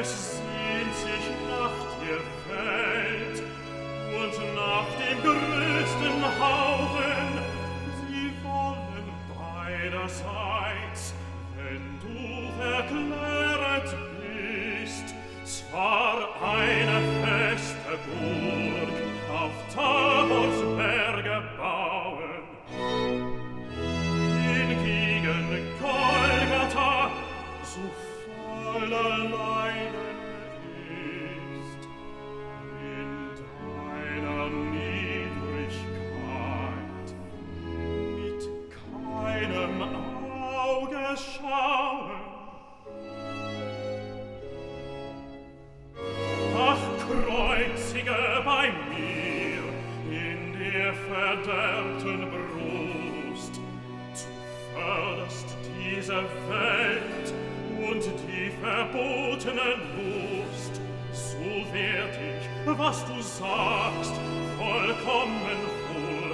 Es sehnt sich nach dir Welt und nach dem größten Haufen. Sie wollen beiderseits, wenn du verkläret bist, zwar eine feste Burg auf Tabors Berge bauen, hingegen Golgatha so voller Leiden ist. In deiner Niedrigkeit mit keinem Auge schauen. Ach, kreuzige bei mir in der verderbten Brust, zuvörderst diese Welt und die verbotene Lust, so werd ich, was du sagst, vollkommen wohl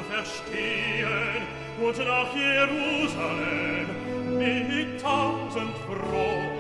verstehen und nach Jerusalem mit 1000 Frohen